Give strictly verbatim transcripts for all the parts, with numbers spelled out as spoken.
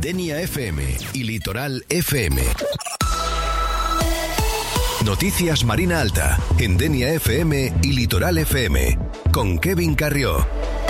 Denia F M y Litoral F M. Noticias Marina Alta en Denia F M y Litoral F M con Kevin Carrió.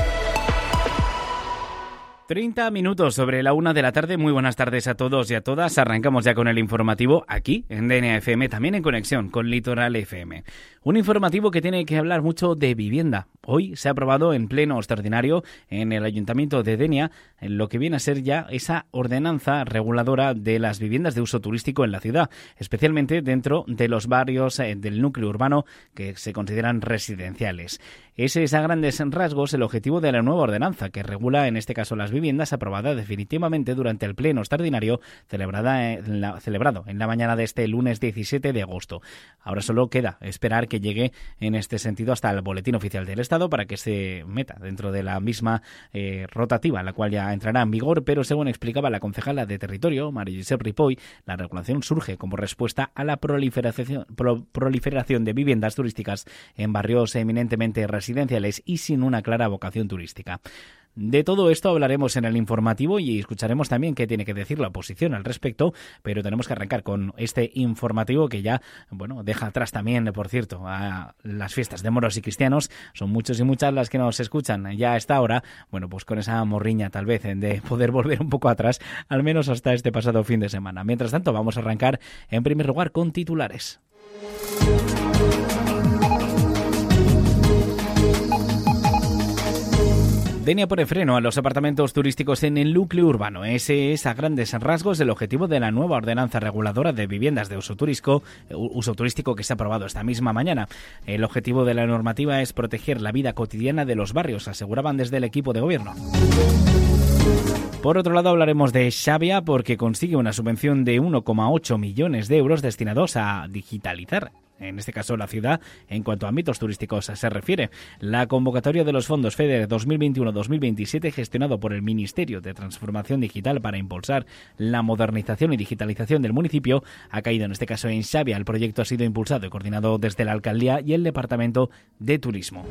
treinta minutos sobre la una de la tarde. Muy buenas tardes a todos y a todas. Arrancamos ya con el informativo aquí en Denia F M, también en conexión con Litoral F M. Un informativo que tiene que hablar mucho de vivienda. Hoy se ha aprobado en pleno extraordinario en el Ayuntamiento de Denia en lo que viene a ser ya esa ordenanza reguladora de las viviendas de uso turístico en la ciudad, especialmente dentro de los barrios eh, del núcleo urbano que se consideran residenciales. Ese es a grandes rasgos el objetivo de la nueva ordenanza que regula en este caso las viviendas, aprobada definitivamente durante el pleno extraordinario celebrada en la, celebrado en la mañana de este lunes diecisiete de agosto. Ahora solo queda esperar que llegue en este sentido hasta el Boletín Oficial del Estado para que se meta dentro de la misma eh, rotativa, la cual ya entrará en vigor, pero según explicaba la concejala de Territorio, María Josep Ripoll, la regulación surge como respuesta a la proliferación, pro, proliferación de viviendas turísticas en barrios eminentemente residenciales y sin una clara vocación turística. De todo esto hablaremos en el informativo y escucharemos también qué tiene que decir la oposición al respecto, pero tenemos que arrancar con este informativo que ya, bueno, deja atrás también, por cierto, a las fiestas de moros y cristianos. Son muchos y muchas las que nos escuchan ya a esta hora, bueno, pues con esa morriña tal vez de poder volver un poco atrás, al menos hasta este pasado fin de semana. Mientras tanto, vamos a arrancar en primer lugar con titulares. Denia pone freno a los apartamentos turísticos en el núcleo urbano. Ese es a grandes rasgos el objetivo de la nueva ordenanza reguladora de viviendas de uso turístico, uso turístico que se ha aprobado esta misma mañana. El objetivo de la normativa es proteger la vida cotidiana de los barrios, aseguraban desde el equipo de gobierno. Por otro lado, hablaremos de Xavia porque consigue una subvención de uno coma ocho millones de euros destinados a digitalizar, en este caso la ciudad, en cuanto a ámbitos turísticos se refiere. La convocatoria de los fondos FEDER dos mil veintiuno dos mil veintisiete, gestionado por el Ministerio de Transformación Digital para impulsar la modernización y digitalización del municipio, ha caído en este caso en Xavia. El proyecto ha sido impulsado y coordinado desde la Alcaldía y el Departamento de Turismo.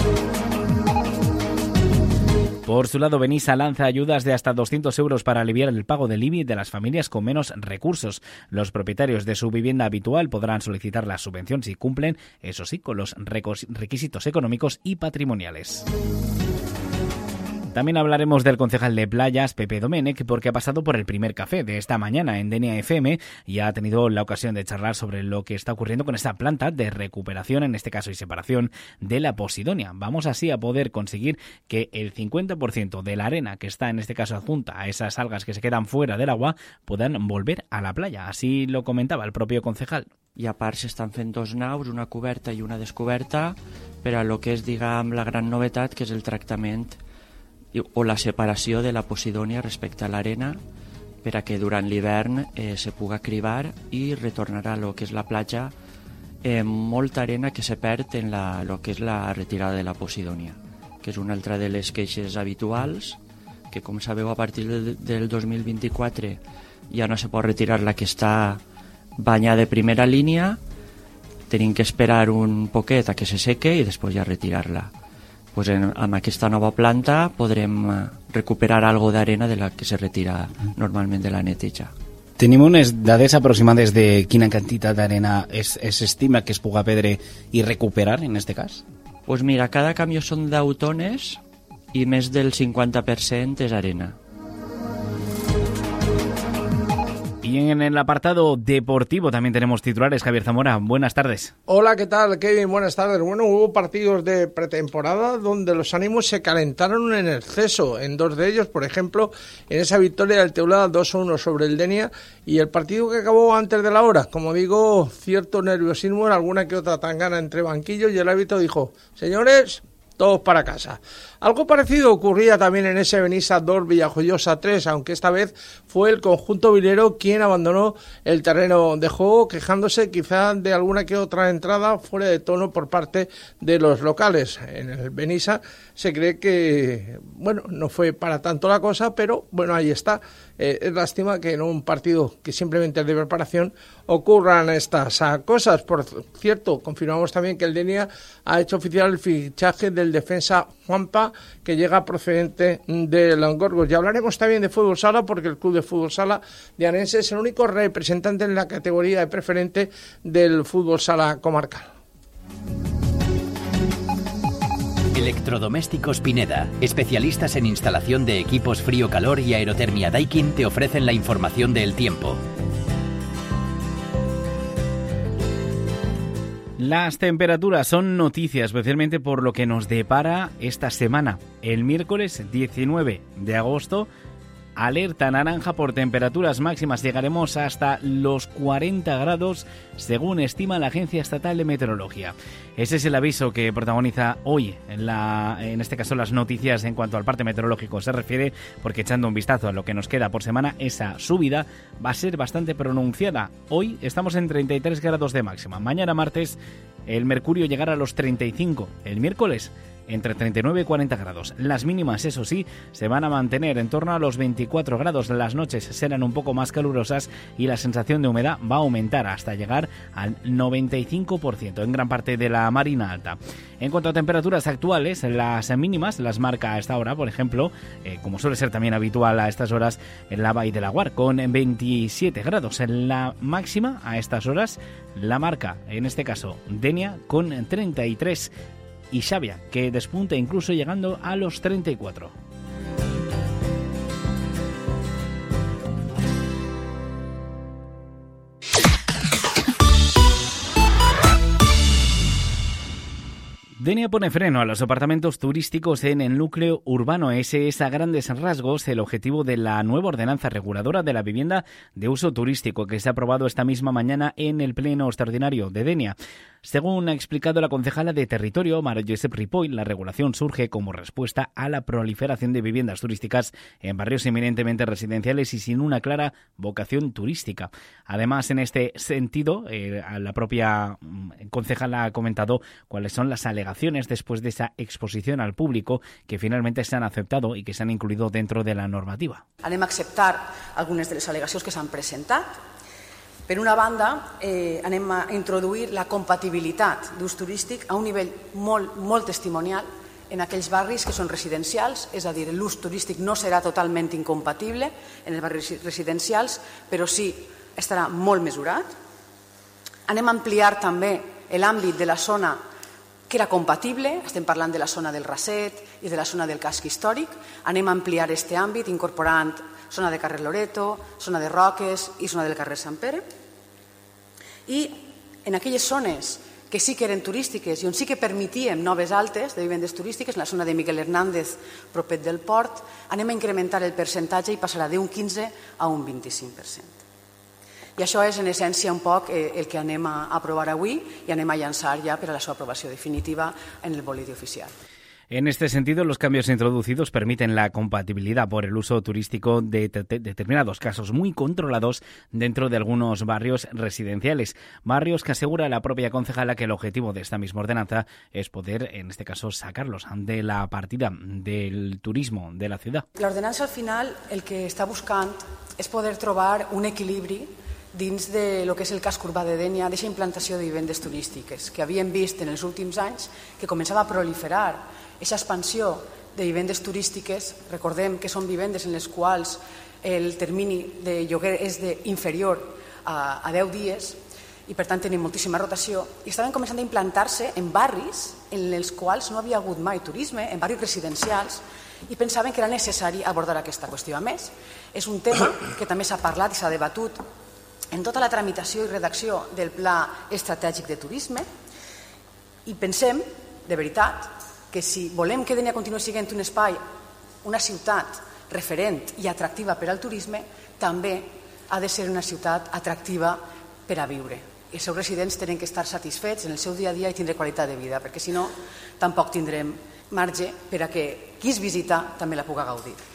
Por su lado, Benissa lanza ayudas de hasta doscientos euros para aliviar el pago del I B I de las familias con menos recursos. Los propietarios de su vivienda habitual podrán solicitar la subvención si cumplen, eso sí, con los requisitos económicos y patrimoniales. También hablaremos del concejal de Playas, Pepe Domenech, porque ha pasado por el primer café de esta mañana en Denia F M y ha tenido la ocasión de charlar sobre lo que está ocurriendo con esta planta de recuperación, en este caso y separación, de la Posidonia. Vamos así a poder conseguir que el cincuenta por ciento de la arena que está en este caso adjunta a esas algas que se quedan fuera del agua puedan volver a la playa. Así lo comentaba el propio concejal. I a part s'estan fent dos naus, una coberta i una descoberta, per a lo que és, diguem, la gran novetat, que és el tractament o la separació de la Posidonia respecte a l'arena per a que durant l'hivern eh, se puga cribar i retornarà a lo que és la platja eh, molta arena que se perd en la, lo que és la retirada de la Posidonia, que és una altra de les queixes habituals, que com sabeu a partir de, del dos mil vint-i-quatre ja no se pot retirar la que està banyada de primera línia, tenim que esperar un poquet a que se seque i després ja retirar-la. Pues en, amb aquesta nova planta podrem recuperar algo d'arena de la que se retira normalment de la neteja. Tenim unes dades aproximades de quina quantitat d'arena s'estima que es puga perdre i recuperar en este cas? Pues mira, cada camió són deu tones i més del cinquanta per cent és arena. Y en el apartado deportivo también tenemos titulares. Javier Zamora, buenas tardes. Hola, ¿qué tal, Kevin? Buenas tardes. Bueno, hubo partidos de pretemporada donde los ánimos se calentaron en exceso. En dos de ellos, por ejemplo, en esa victoria del Teulada dos a uno sobre el Denia, y el partido que acabó antes de la hora. Como digo, cierto nerviosismo en alguna que otra tangana entre banquillos, y el árbitro dijo: señores, todos para casa. Algo parecido ocurría también en ese Benissa dos Villajoyosa tres, aunque esta vez fue el conjunto vilero quien abandonó el terreno de juego, quejándose quizá de alguna que otra entrada fuera de tono por parte de los locales. En el Benissa se cree que, bueno, no fue para tanto la cosa, pero bueno, ahí está. Eh, es lástima que en un partido que simplemente es de preparación ocurran estas cosas. Por cierto, confirmamos también que el Denia ha hecho oficial el fichaje del del defensa Juanpa, que llega procedente de Langorgos. Y hablaremos también de fútbol sala, porque el Club de Fútbol Sala de Arense es el único representante en la categoría de preferente del fútbol sala comarcal. Electrodomésticos Pineda, especialistas en instalación de equipos frío-calor y aerotermia Daikin, te ofrecen la información del tiempo. Las temperaturas son noticia, especialmente por lo que nos depara esta semana. El miércoles diecinueve de agosto, alerta naranja por temperaturas máximas. Llegaremos hasta los cuarenta grados, según estima la Agencia Estatal de Meteorología. Ese es el aviso que protagoniza hoy, en, la, en este caso, las noticias en cuanto al parte meteorológico se refiere, porque echando un vistazo a lo que nos queda por semana, esa subida va a ser bastante pronunciada. Hoy estamos en treinta y tres grados de máxima. Mañana martes el mercurio llegará a los treinta y cinco. El miércoles entre treinta y nueve y cuarenta grados. Las mínimas, eso sí, se van a mantener en torno a los veinticuatro grados. Las noches serán un poco más calurosas y la sensación de humedad va a aumentar hasta llegar al noventa y cinco por ciento en gran parte de la Marina Alta. En cuanto a temperaturas actuales, las mínimas las marca a esta hora, por ejemplo, eh, como suele ser también habitual a estas horas, en la Vall de Laguar, con veintisiete grados. En la máxima, a estas horas, la marca, en este caso, Denia, con treinta y tres, y Xavia, que despunta incluso llegando a los treinta y cuatro. Denia pone freno a los apartamentos turísticos en el núcleo urbano. Ese es a grandes rasgos el objetivo de la nueva ordenanza reguladora de la vivienda de uso turístico que se ha aprobado esta misma mañana en el Pleno Extraordinario de Denia. Según ha explicado la concejala de Territorio, Mara Josep Ripoll, la regulación surge como respuesta a la proliferación de viviendas turísticas en barrios eminentemente residenciales y sin una clara vocación turística. Además, en este sentido, eh, la propia concejala ha comentado cuáles son las alegaciones después de esa exposición al público que finalmente se han aceptado i que s'han incluido dentro de la normativa. Anem a acceptar algunes de les al·legacions que s'han presentat. Per una banda, eh, anem a introduir la compatibilitat d'ús turístic a un nivell molt, molt testimonial en aquells barris que són residencials, és a dir, l'ús turístic no serà totalment incompatible en els barris residencials, però sí estarà molt mesurat. Anem a ampliar també l'àmbit de la zona que era compatible, estem parlant de la zona del Raset i de la zona del casc històric, anem a ampliar aquest àmbit incorporant zona de carrer Loreto, zona de Roques i zona del carrer Sant Pere. I en aquelles zones que sí que eren turístiques i on sí que permetíem noves altes de vivendes turístiques, en la zona de Miguel Hernández, propet del port, anem a incrementar el percentatge i passarà d'un quinze a un vint-i-cinc per cent. I això és, en essència, un poc el que anem a aprovar avui i anem a llançar ja per a la seva aprovació definitiva en el boleti oficial. En este sentido, los cambios introducidos permiten la compatibilidad por el uso turístico de te- determinados casos muy controlados dentro de algunos barrios residenciales. Barrios que asegura la propia concejala que el objetivo de esta misma ordenanza es poder, en este caso, sacarlos de la partida del turismo de la ciudad. L'ordenança, al final, el que està buscant és poder trobar un equilibri dins de lo que és el casc urbà de Dénia, d'aquesta implantació de vivendes turístiques que havíem vist en els últims anys que començava a proliferar. Aquesta expansió de vivendes turístiques, recordem que són vivendes en les quals el termini de lloguer és de inferior a, a deu dies i per tant tenim moltíssima rotació i estaven començant a implantar-se en barris en els quals no havia hagut mai turisme, en barris residencials, i pensaven que era necessari abordar aquesta qüestió. A més, és un tema que també s'ha parlat i s'ha debatut en tota la tramitació i redacció del Pla Estratègic de Turisme i pensem, de veritat, que si volem que Dénia continuï sent un espai, una ciutat referent i atractiva per al turisme, també ha de ser una ciutat atractiva per a viure. I els seus residents tenen que estar satisfets en el seu dia a dia i tindre qualitat de vida, perquè si no, tampoc tindrem marge per a que qui es visita també la pugui gaudir.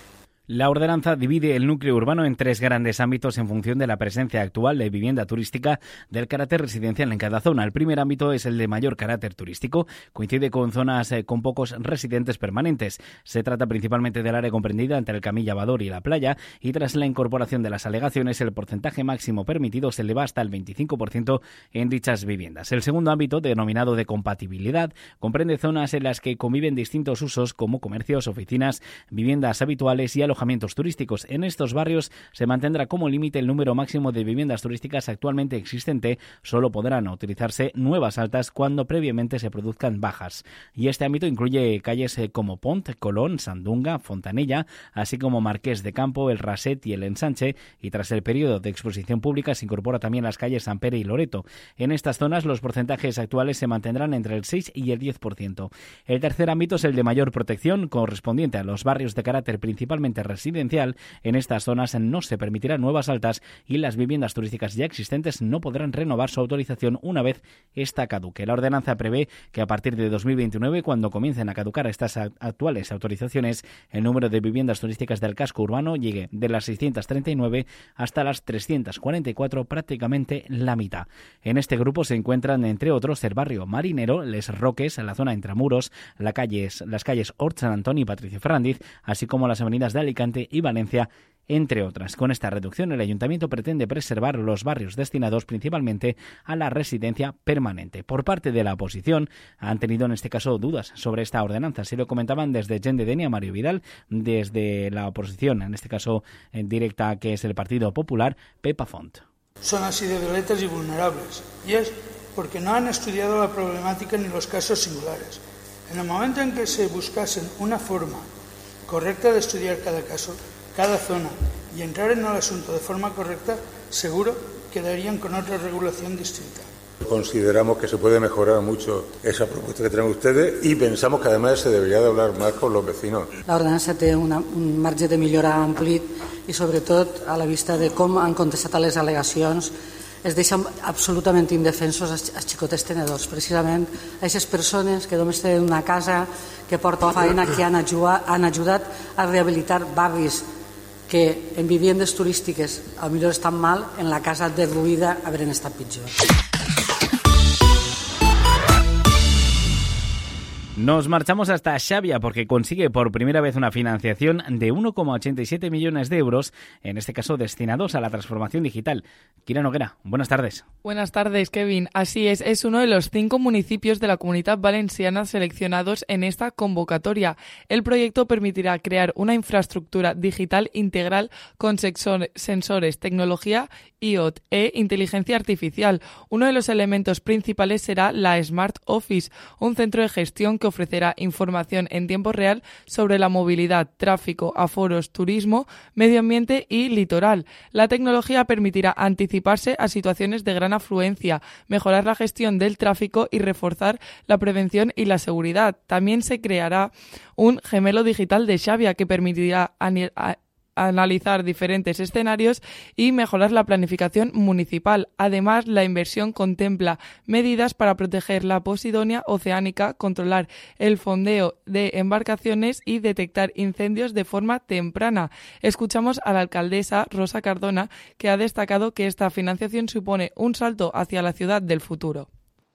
La ordenanza divide el núcleo urbano en tres grandes ámbitos en función de la presencia actual de vivienda turística del carácter residencial en cada zona. El primer ámbito es el de mayor carácter turístico. Coincide con zonas eh, con pocos residentes permanentes. Se trata principalmente del área comprendida entre el Camí Llavador y la playa, y tras la incorporación de las alegaciones, el porcentaje máximo permitido se eleva hasta el veinticinco por ciento en dichas viviendas. El segundo ámbito, denominado de compatibilidad, comprende zonas en las que conviven distintos usos como comercios, oficinas, viviendas habituales y alojamientos alojamientos turísticos. En estos barrios se mantendrá como límite el número máximo de viviendas turísticas actualmente existente. Solo podrán utilizarse nuevas altas cuando previamente se produzcan bajas. Y este ámbito incluye calles como Pont, Colón, Sandunga, Fontanella, así como Marqués de Campo, El Raset y El Ensanche, y tras el periodo de exposición pública se incorpora también las calles San Pere y Loreto. En estas zonas los porcentajes actuales se mantendrán entre el seis y el diez por ciento. El tercer ámbito es el de mayor protección, correspondiente a los barrios de carácter principalmente residencial. En estas zonas no se permitirán nuevas altas y las viviendas turísticas ya existentes no podrán renovar su autorización una vez esta caduque. La ordenanza prevé que a partir de dos mil veintinueve, cuando comiencen a caducar estas actuales autorizaciones, el número de viviendas turísticas del casco urbano llegue de las seiscientas treinta y nueve hasta las trescientas cuarenta y cuatro, prácticamente la mitad. En este grupo se encuentran, entre otros, el barrio Marinero, Les Roques, la zona Intramuros, la calles, las calles Hort San Antoni y Patricio Ferrandiz, así como las avenidas de Alicante y Valencia, entre otras. Con esta reducción, el Ayuntamiento pretende preservar los barrios destinados principalmente a la residencia permanente. Por parte de la oposición, han tenido en este caso dudas sobre esta ordenanza. Se lo comentaban desde Gent de Denia, Mario Vidal, desde la oposición, en este caso en directa, que es el Partido Popular, Pepa Font. Son así de violentas y vulnerables, y es porque no han estudiado la problemática ni los casos singulares. En el momento en que se buscasen una forma correcta de estudiar cada caso, cada zona, y entrar en el asunto de forma correcta, seguro quedarían con otra regulación distinta. Consideramos que se puede mejorar mucho esa propuesta que traen ustedes y pensamos que además se debería de hablar más con los vecinos. La ordenança té una, un marge de millora ampli i sobretot a la vista de com han contestat a les al·legacions es deixen absolutament indefensos els, els xicotets tenedors, precisament a aquestes persones que només tenen una casa, que porta la feina, que han ajudat, han ajudat a rehabilitar barris que en viviendes turístiques a lo millor estan mal, en la casa derruïda haurien estat pitjor. Nos marchamos hasta Xavia porque consigue por primera vez una financiación de uno coma ochenta y siete millones de euros, en este caso destinados a la transformación digital. Kira Noguera, buenas tardes. Buenas tardes, Kevin. Así es, es uno de los cinco municipios de la Comunidad Valenciana seleccionados en esta convocatoria. El proyecto permitirá crear una infraestructura digital integral con sensores, tecnología I O T e inteligencia artificial. Uno de los elementos principales será la Smart Office, un centro de gestión que ofrecerá información en tiempo real sobre la movilidad, tráfico, aforos, turismo, medio ambiente y litoral. La tecnología permitirá anticiparse a situaciones de gran afluencia, mejorar la gestión del tráfico y reforzar la prevención y la seguridad. También se creará un gemelo digital de Xavia que permitirá a analizar diferentes escenarios y mejorar la planificación municipal. Además, la inversión contempla medidas para proteger la posidonia oceánica, controlar el fondeo de embarcaciones y detectar incendios de forma temprana. Escuchamos a la alcaldesa Rosa Cardona, que ha destacado que esta financiación supone un salto hacia la ciudad del futuro.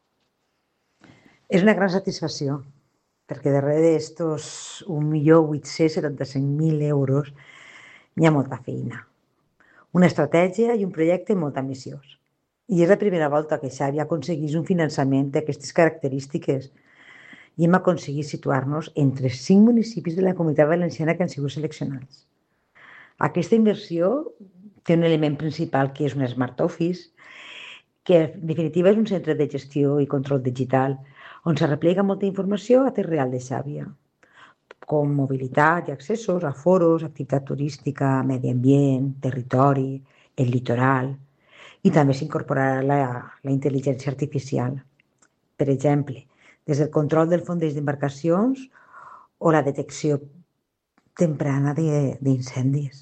És una gran satisfacció, perquè darrere d'estos un milió vuit-cents setanta-cinc mil euros hi ha molta feina, una estratègia i un projecte molt ambiciós. I és la primera volta que Xavia aconseguís un finançament d'aquestes característiques i hem aconseguit situar-nos entre cinc municipis de la Comunitat Valenciana que han sigut seleccionats. Aquesta inversió té un element principal que és un Smart Office, que en definitiva és un centre de gestió i control digital on se replega molta informació a temps real de Xàbia, com mobilitat i accessos, aforos, activitat turística, medi ambient, territori, el litoral, i també s'incorporarà la, la intel·ligència artificial. Per exemple, des del control del fondeig d'embarcacions o la detecció temprana d'incendis.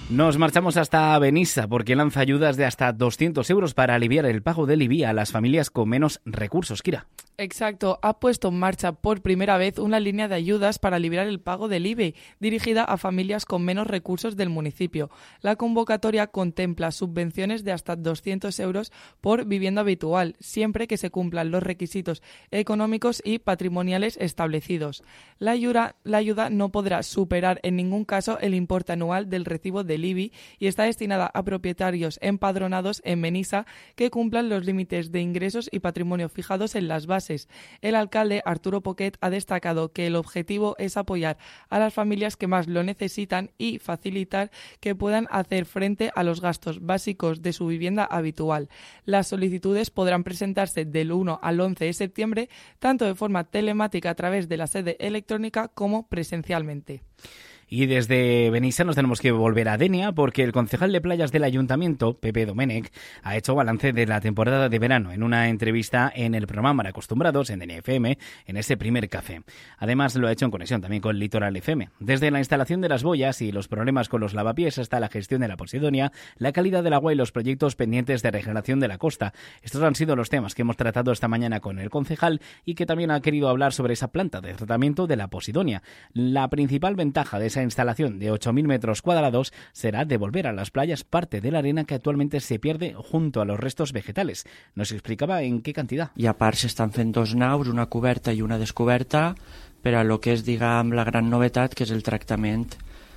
Nos marchamos hasta Benissa porque lanza ayudas de hasta doscientos euros para aliviar el pago del I B I a las familias con menos recursos. Kira. Exacto, ha puesto en marcha por primera vez una línea de ayudas para aliviar el pago del I B I, dirigida a familias con menos recursos del municipio. La convocatoria contempla subvenciones de hasta doscientos euros por vivienda habitual, siempre que se cumplan los requisitos económicos y patrimoniales establecidos. La ayuda, la ayuda no podrá superar en ningún caso el importe anual del recibo del I B I y está destinada a propietarios empadronados en Benissa que cumplan los límites de ingresos y patrimonio fijados en las bases. El alcalde, Arturo Poquet, ha destacado que el objetivo es apoyar a las familias que más lo necesitan y facilitar que puedan hacer frente a los gastos básicos de su vivienda habitual. Las solicitudes podrán presentarse del uno al once de septiembre, tanto de forma telemática a través de la sede electrónica como presencialmente. Y desde Benissa nos tenemos que volver a Denia porque el concejal de playas del ayuntamiento, Pepe Domènech, ha hecho balance de la temporada de verano en una entrevista en el programa Acostumbrados en Denia F M, en ese primer café. Además lo ha hecho en conexión también con Litoral F M. Desde la instalación de las boyas y los problemas con los lavapiés hasta la gestión de la Posidonia, la calidad del agua y los proyectos pendientes de regeneración de la costa. Estos han sido los temas que hemos tratado esta mañana con el concejal y que también ha querido hablar sobre esa planta de tratamiento de la Posidonia. La principal ventaja de esa instalación de ocho mil metros cuadrados será devolver a las playas parte de la arena que actualmente se pierde junto a los restos vegetales. Nos explicaba en qué cantidad. I a part s'estan fent dos naus, una coberta i una descoberta, per a lo que és, diguem, la gran novetat, que és el tractament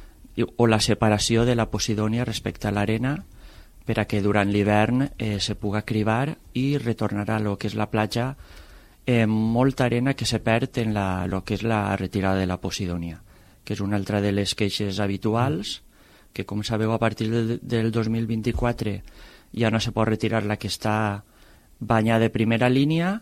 o la separació de la Posidonia respecte a l'arena, per a que durant l'hivern eh, se puga cribar i retornarà a lo que és la platja eh, molta arena que se perd en la, lo que és la retirada de la Posidonia, que és una altra de les queixes habituals, que com sabeu a partir del, del dos mil vint-i-quatre ja no se pot retirar la que està banyada de primera línia,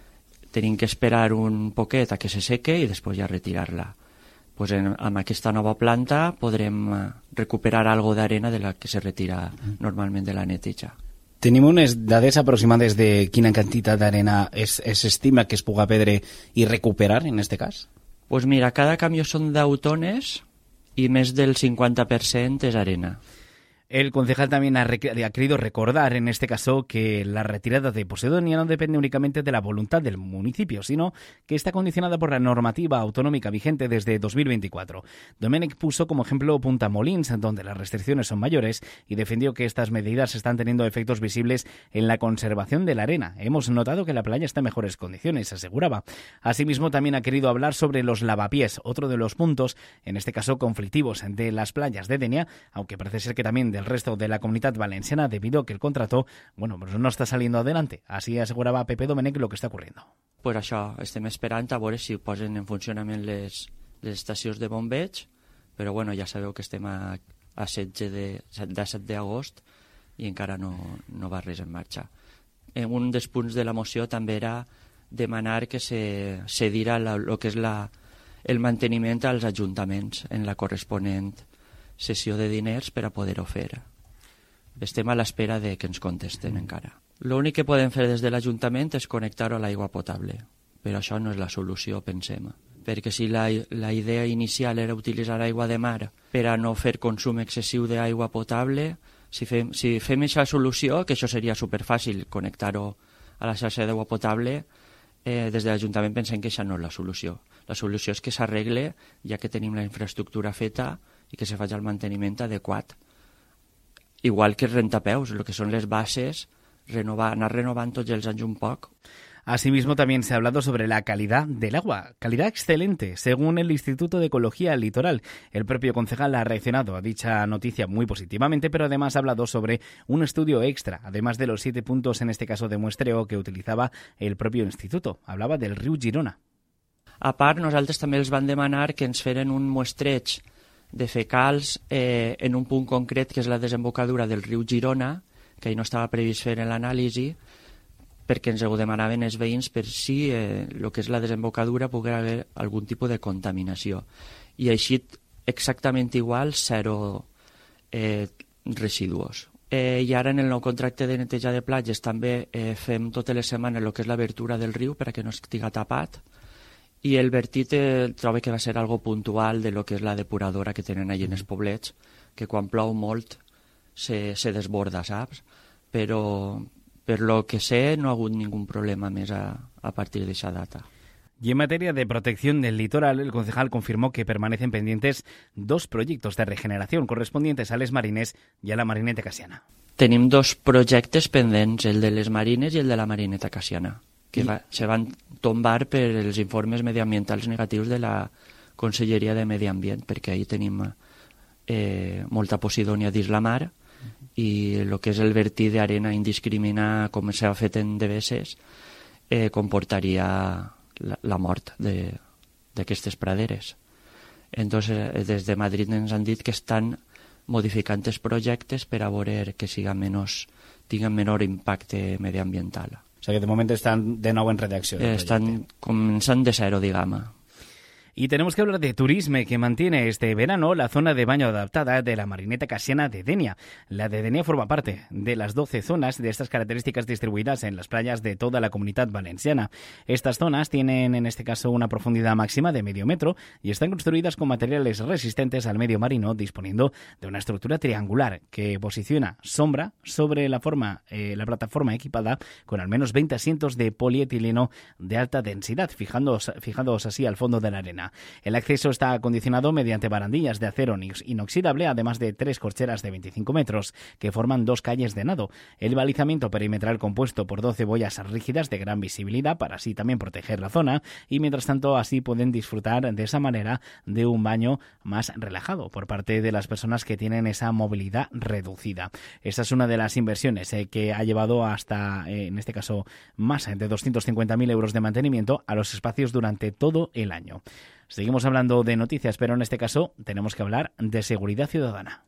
tenim que esperar un poquet a que se seque i després ja retirar-la. Pues en, amb aquesta nova planta podrem recuperar algo d'arena de la que se retira normalment de la neteja. Tenim unes dades aproximades de quina quantitat d'arena s'estima que es puga perdre i recuperar en este cas? Pues mira, cada camió són deu tones i més del cincuenta per cent és arena. El concejal también ha, ha querido recordar en este caso que la retirada de Posidonia no depende únicamente de la voluntad del municipio, sino que está condicionada por la normativa autonómica vigente desde dos mil veinticuatro. Domènech puso como ejemplo Punta Molins, donde las restricciones son mayores, y defendió que estas medidas están teniendo efectos visibles en la conservación de la arena. Hemos notado que la playa está en mejores condiciones, aseguraba. Asimismo, también ha querido hablar sobre los lavapiés, otro de los puntos, en este caso conflictivos, de las playas de Denia, aunque parece ser que también del resto de la Comunitat Valenciana, debido a que el contrato, bueno, pues no está saliendo adelante. Así aseguraba Pepe Domènech lo que está ocurriendo. Per això estem esperant a veure si posen en funcionament les, les estacions de bombeig, però bueno, ja sabeu que estem a, a setze de, de set d'agost i encara no, no va res en marxa. En un dels punts de la moció també era demanar que se cedirà el que és la, el manteniment als ajuntaments en la corresponent sessió de diners per a poder-ho fer. Estem a l'espera de que ens contesten mm. encara. L'únic que podem fer des de l'Ajuntament és connectar-ho a l'aigua potable, però això no és la solució, pensem. Perquè si la, la idea inicial era utilitzar aigua de mar per a no fer consum excessiu d'aigua potable, si fem, si fem aquesta solució, que això seria superfàcil, connectar-ho a la xarxa d'aigua potable, eh, des de l'Ajuntament pensem que això no és la solució. La solució és que s'arregle, ja que tenim la infraestructura feta, i que se faci el manteniment adequat. Igual que rentapeus, el que són les bases, renovar, anar renovant tots els anys un poc. Asimismo, también se ha hablado sobre la calidad del agua. Calidad excelente, según el Instituto de Ecología Litoral. El propio concejal ha reaccionado a dicha noticia muy positivamente, pero además ha hablado sobre un estudio extra, además de los siete puntos, en este caso de muestreo, que utilizaba el propio instituto. Hablaba del riu Girona. A part, nosaltres també els van demanar que ens feren un muestreig de fecals eh, en un punt concret, que és la desembocadura del riu Girona, que ahir no estava previst fer en l'anàlisi, perquè ens ho demanaven els veïns per si eh, el que és la desembocadura pogués haver algun tipus de contaminació. I així, exactament igual, zero eh, residuos. Eh, I ara en el nou contracte de neteja de platges també eh, fem totes les setmanes el que és l'obertura del riu per a que no estigui tapat, I el vertit eh, trobo que va ser algo puntual de lo que és la depuradora que tenen allà en els poblets, que quan plou molt se, se desborda, saps? Però per lo que sé no ha hagut ningún problema més a, a partir d'aquesta data. Y en materia de protección del litoral, el concejal confirmó que permanecen pendientes dos proyectos de regeneración correspondientes a Les Marines y a la Marineta Casiana. Tenim dos projectes pendents, el de les Marines i el de la Marineta Casiana, que va, se van tombar per els informes mediambientals negatius de la Conselleria de Medi Ambient, perquè ahí tenim eh, molta posidònia dins la mar i el que és el vertir d'arena indiscriminada, com s'ha fet en devesses, eh, comportaria la, la mort d'aquestes praderes. Entonces, des de Madrid ens han dit que estan modificant els projectes per a veure que siga menys, tinguin menor impacte mediambiental. O sea que de momento están de nuevo en redacción. Eh, están comenzando de cero, digamos. Y tenemos que hablar de turismo, que mantiene este verano la zona de baño adaptada de la Marineta Casiana de Denia. La de Denia forma parte de las doce zonas de estas características distribuidas en las playas de toda la Comunidad Valenciana. Estas zonas tienen en este caso una profundidad máxima de medio metro y están construidas con materiales resistentes al medio marino, disponiendo de una estructura triangular que posiciona sombra sobre la, forma, eh, la plataforma equipada con al menos veinte asientos de polietileno de alta densidad, fijándoos, fijándoos así al fondo de la arena. El acceso está acondicionado mediante barandillas de acero inoxidable, además de tres corcheras de veinticinco metros que forman dos calles de nado. El balizamiento perimetral compuesto por doce boyas rígidas de gran visibilidad para así también proteger la zona y mientras tanto así pueden disfrutar de esa manera de un baño más relajado por parte de las personas que tienen esa movilidad reducida. Esa es una de las inversiones eh, que ha llevado hasta, eh, en este caso, más de doscientos cincuenta mil euros de mantenimiento a los espacios durante todo el año. Seguimos hablando de noticias, pero en este caso tenemos que hablar de seguridad ciudadana.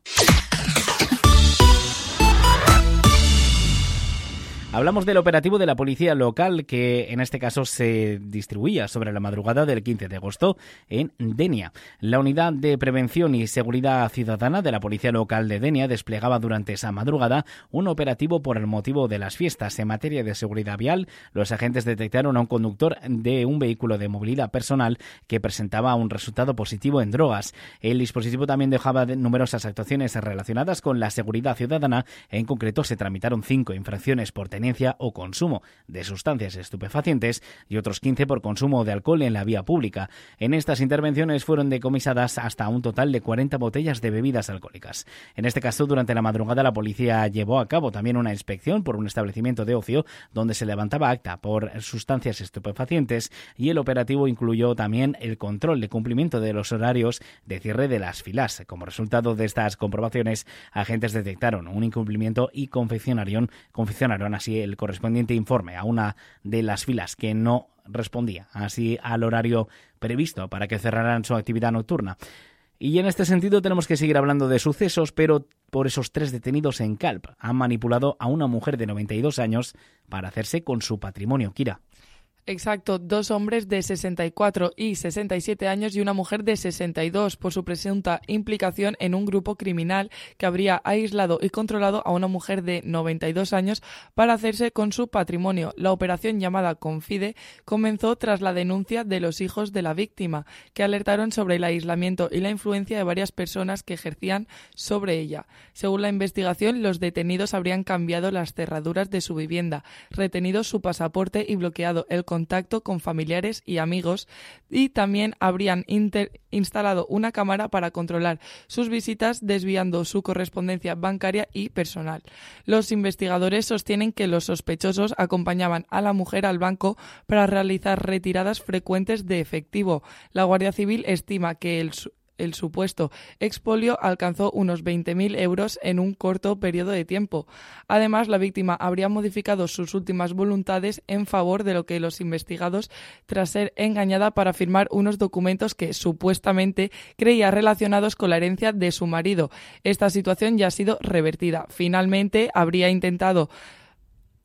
Hablamos del operativo de la policía local que en este caso se distribuía sobre la madrugada del quince de agosto en Denia. La unidad de prevención y seguridad ciudadana de la policía local de Denia desplegaba durante esa madrugada un operativo por el motivo de las fiestas. En materia de seguridad vial, los agentes detectaron a un conductor de un vehículo de movilidad personal que presentaba un resultado positivo en drogas. El dispositivo también dejaba numerosas actuaciones relacionadas con la seguridad ciudadana. En concreto, se tramitaron cinco infracciones por tenencia o consumo de sustancias estupefacientes y otros quince por consumo de alcohol en la vía pública. En estas intervenciones fueron decomisadas hasta un total de cuarenta botellas de bebidas alcohólicas. En este caso, durante la madrugada, la policía llevó a cabo también una inspección por un establecimiento de ocio donde se levantaba acta por sustancias estupefacientes y el operativo incluyó también el control de cumplimiento de los horarios de cierre de las filas. Como resultado de estas comprobaciones, agentes detectaron un incumplimiento y confeccionaron, confeccionaron así el correspondiente informe a una de las filas que no respondía así al horario previsto para que cerraran su actividad nocturna. Y en este sentido tenemos que seguir hablando de sucesos, pero por esos tres detenidos en Calp han manipulado a una mujer de noventa y dos años para hacerse con su patrimonio. Kira. Exacto, dos hombres de sesenta y cuatro y sesenta y siete años y una mujer de sesenta y dos por su presunta implicación en un grupo criminal que habría aislado y controlado a una mujer de noventa y dos años para hacerse con su patrimonio. La operación llamada Confide comenzó tras la denuncia de los hijos de la víctima, que alertaron sobre el aislamiento y la influencia de varias personas que ejercían sobre ella. Según la investigación, los detenidos habrían cambiado las cerraduras de su vivienda, retenido su pasaporte y bloqueado el contacto con familiares y amigos, y también habrían inter- instalado una cámara para controlar sus visitas, desviando su correspondencia bancaria y personal. Los investigadores sostienen que los sospechosos acompañaban a la mujer al banco para realizar retiradas frecuentes de efectivo. La Guardia Civil estima que el El supuesto expolio alcanzó unos veinte mil euros en un corto periodo de tiempo. Además, la víctima habría modificado sus últimas voluntades en favor de lo que los investigados, tras ser engañada para firmar unos documentos que supuestamente creía relacionados con la herencia de su marido. Esta situación ya ha sido revertida. Finalmente, habría intentado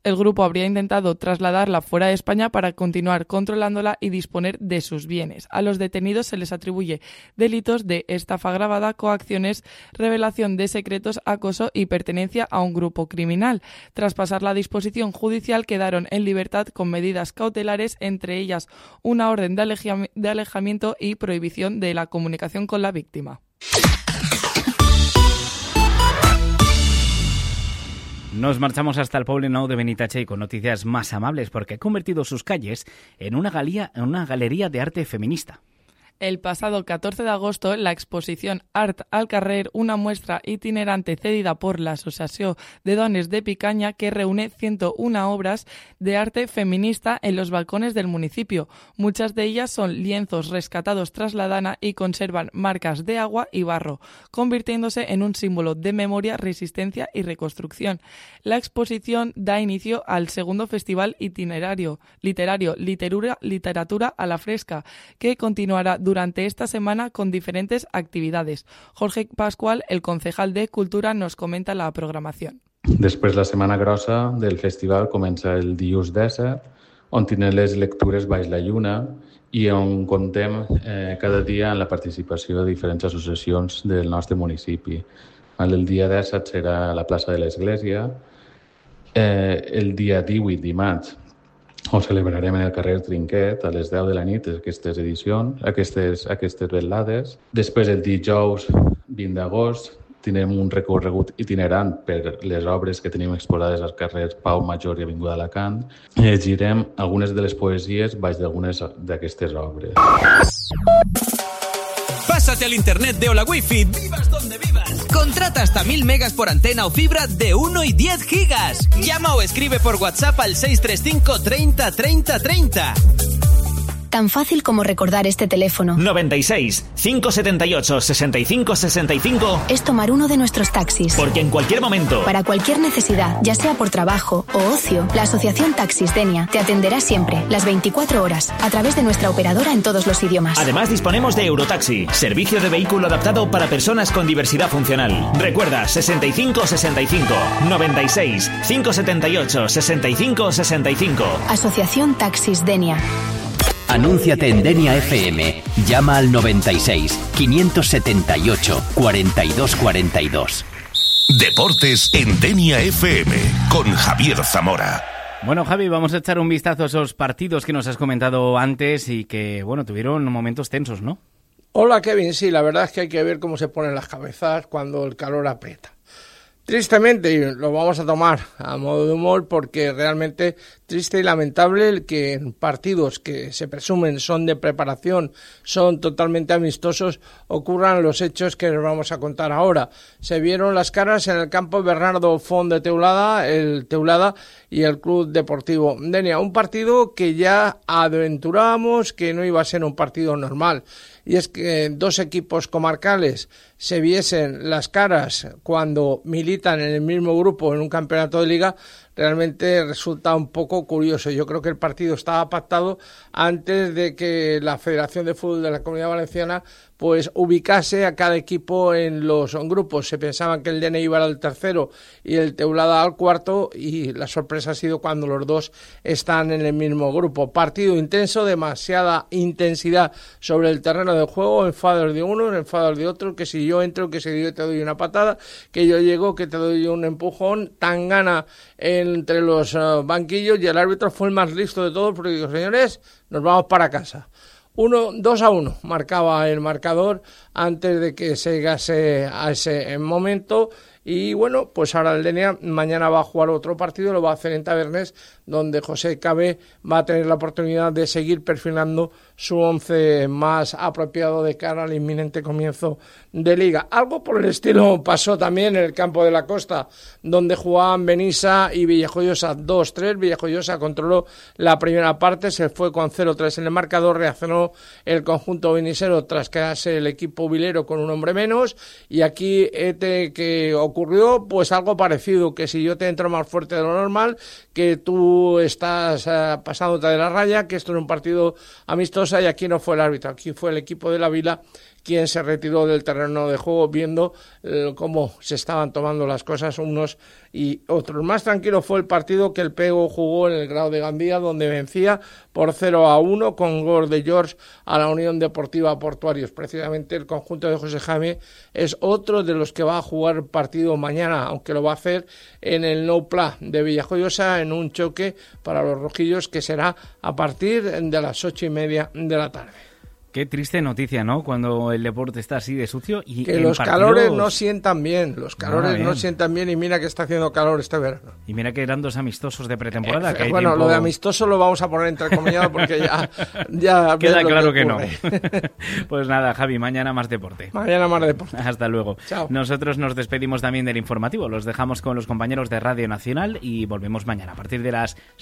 El grupo habría intentado trasladarla fuera de España para continuar controlándola y disponer de sus bienes. A los detenidos se les atribuye delitos de estafa agravada, coacciones, revelación de secretos, acoso y pertenencia a un grupo criminal. Tras pasar la disposición judicial, quedaron en libertad con medidas cautelares, entre ellas una orden de, alejami- de alejamiento y prohibición de la comunicación con la víctima. Nos marchamos hasta el Poblenou de Benitatxell con noticias más amables porque ha convertido sus calles en una, galía, en una galería de arte feminista. El pasado catorce de agosto, la exposición Art al Carrer, una muestra itinerante cedida por la Asociación de Dones de Picaña, que reúne ciento una obras de arte feminista en los balcones del municipio. Muchas de ellas son lienzos rescatados tras la Dana y conservan marcas de agua y barro, convirtiéndose en un símbolo de memoria, resistencia y reconstrucción. La exposición da inicio al segundo festival itinerario literario Literatura, Literatura a la Fresca, que continuará durante esta semana con diferentes actividades. Jorge Pascual, el concejal de Cultura, nos comenta la programación. Després, la setmana grossa del festival comença el dilluns disset, on tenen les lectures Baix la Lluna i on contem eh, cada dia en la participació de diferents associacions del nostre municipi. El dia disset serà a la plaça de l'Església, eh, el dia divuit, dimarts, ho celebrarem en el carrer Trinquet a les deu de la nit, aquestes edicions, aquestes, aquestes vetllades. Després, el dijous vint d'agost, tindrem un recorregut itinerant per les obres que tenim exposades als carrers Pau Major i Avinguda Alacant. Llegirem algunes de les poesies baix d'algunes d'aquestes obres. Pásate al internet de Hola Wifi, vivas donde vivas. Contrata hasta mil megas por antena o fibra de uno y diez gigas. Llama o escribe por WhatsApp al seis tres cinco treinta treinta treinta. Tan fácil como recordar este teléfono. noventa y seis, cinco setenta y ocho, sesenta y cinco sesenta y cinco. Es tomar uno de nuestros taxis. Porque en cualquier momento, para cualquier necesidad, ya sea por trabajo o ocio, la Asociación Taxis Denia te atenderá siempre, las veinticuatro horas, a través de nuestra operadora en todos los idiomas. Además, disponemos de Eurotaxi, servicio de vehículo adaptado para personas con diversidad funcional. Recuerda, sesenta y cinco sesenta y cinco, noventa y seis, cinco setenta y ocho, sesenta y cinco sesenta y cinco. Asociación Taxis Denia. Anúnciate en Denia F M. Llama al noventa y seis, quinientos setenta y ocho, cuarenta y dos cuarenta y dos. Deportes en Denia F M con Javier Zamora. Bueno, Javi, vamos a echar un vistazo a esos partidos que nos has comentado antes y que, bueno, tuvieron momentos tensos, ¿no? Hola, Kevin. Sí, la verdad es que hay que ver cómo se ponen las cabezas cuando el calor aprieta. Tristemente, y lo vamos a tomar a modo de humor, porque realmente triste y lamentable el que en partidos que se presumen son de preparación, son totalmente amistosos, ocurran los hechos que les vamos a contar ahora. Se vieron las caras en el campo Bernardo Font de Teulada, el Teulada y el Club Deportivo Denia. Un partido que ya aventurábamos que no iba a ser un partido normal. Y es que dos equipos comarcales se viesen las caras cuando militan en el mismo grupo en un campeonato de liga, realmente resulta un poco curioso. Yo creo que el partido estaba pactado antes de que la Federación de Fútbol de la Comunidad Valenciana pues ubicase a cada equipo en los grupos. Se pensaban que el Denia iba al tercero y el Teulada al cuarto, y la sorpresa ha sido cuando los dos están en el mismo grupo. Partido intenso, demasiada intensidad sobre el terreno de juego, enfados de uno, enfados de otro, que si yo entro, que si yo te doy una patada, que yo llego, que te doy un empujón, tan gana entre los uh, banquillos, y el árbitro fue el más listo de todos porque dijo: señores, nos vamos para casa. Uno, dos a uno marcaba el marcador antes de que se llegase a ese momento. Y bueno, pues ahora el Denia mañana va a jugar otro partido, lo va a hacer en Tabernes, donde José Cabé va a tener la oportunidad de seguir perfilando su once más apropiado de cara al inminente comienzo de liga. Algo por el estilo pasó también en el campo de la Costa, donde jugaban Benissa y Villajoyosa dos tres. Villajoyosa controló la primera parte, se fue con cero tres en el marcador, reaccionó el conjunto benisero tras quedarse el equipo vilero con un hombre menos, y aquí este que ocurrió pues algo parecido, que si yo te entro más fuerte de lo normal, que tú estás uh, pasándote de la raya, que esto es un partido amistoso, y aquí no fue el árbitro, aquí fue el equipo de la Vila quien se retiró del terreno de juego viendo eh, cómo se estaban tomando las cosas unos y otros. Más tranquilo fue el partido que el Pego jugó en el Grau de Gandía, donde vencía por cero a uno con gol de George a la Unión Deportiva Portuarios. Precisamente el conjunto de José Jaime es otro de los que va a jugar partido mañana, aunque lo va a hacer en el Nou Pla de Villajoyosa en un choque para los rojillos que será a partir de las ocho y media de la tarde. Qué triste noticia, ¿no? Cuando el deporte está así de sucio y que en los partidos... calores no sientan bien, los calores Ah, bien. no sientan bien y mira que está haciendo calor este verano. Y mira que eran dos amistosos de pretemporada. Eh, que hay bueno, tiempo... lo de amistoso lo vamos a poner entrecomillado porque ya, ya queda ves lo claro que, no. ocurre. Pues nada, Javi, mañana más deporte. Mañana más deporte. Hasta luego. Chao. Nosotros nos despedimos también del informativo. Los dejamos con los compañeros de Radio Nacional y volvemos mañana a partir de las